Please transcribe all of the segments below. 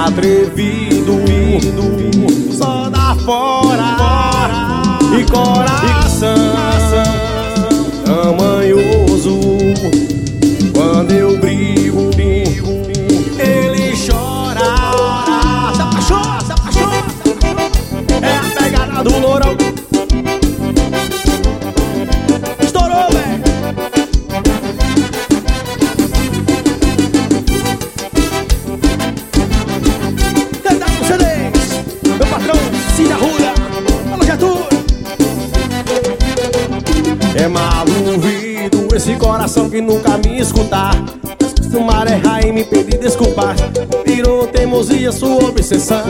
atrevido, só dá fora e coração tamanhoso. Quando eu brigo, ele chora, se apaixona, se apaixona. É a pegada do Lourão. Estourou, velho. Cantar com CDs, meu patrão Cida Ruda. Alô, Getúlio. É maluvido esse coração que nunca me escutar. Costumar errar e me pedir desculpas. Virou teimosia sua obsessão.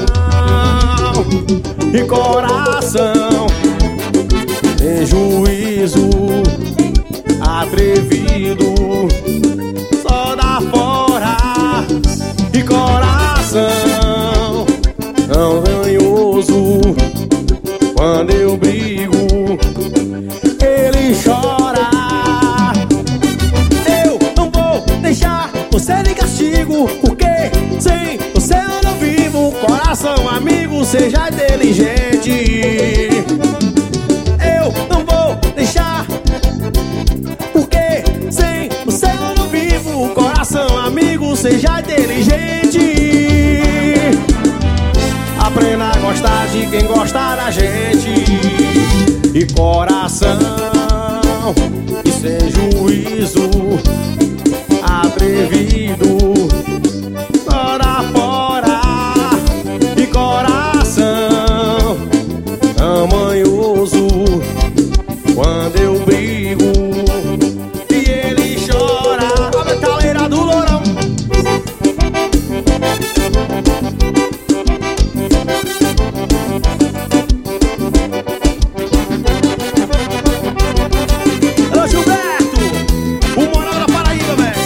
E coração tem juízo, atrevido, só dá fora. E coração tão ranhoso. Quando eu brigo, ele chora. Eu não vou deixar você de castigo, porque sem você eu não vivo. Coração amigo, seja inteligente. Eu não vou deixar, porque sem você eu não vivo. Coração amigo, seja inteligente. Aprenda a gostar de quem gosta da gente. E coração e sem juízo, atrevido, só dá fora. E coração tamanhoso. Quando eu brigo e ele chora. A metaleira do Lourão. Alô, Gilberto, o moral da Paraíba, velho.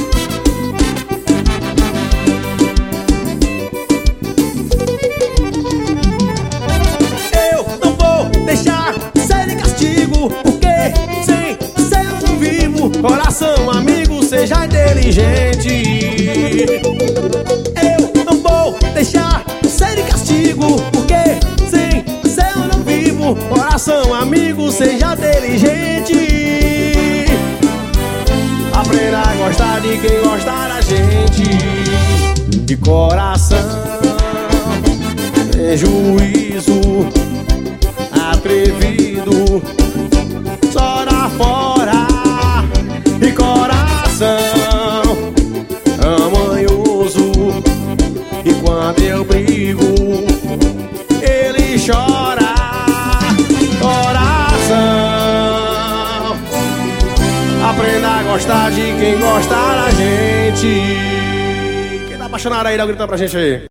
Eu não vou deixar ser de castigo, porque sem você eu não vivo. Coração amigo, seja inteligente. Eu não vou deixar ser de castigo, porque sem você eu não vivo. Coração amigo, seja inteligente. Aprenda a gostar de quem gosta da gente. De coração tem juízo, atrevido, só dá fora. E coração tamanhoso. E quando eu brigo, ele chora. Coração, aprenda a gostar de quem gosta da gente. Quem tá apaixonado aí, dá um grito pra gente aí.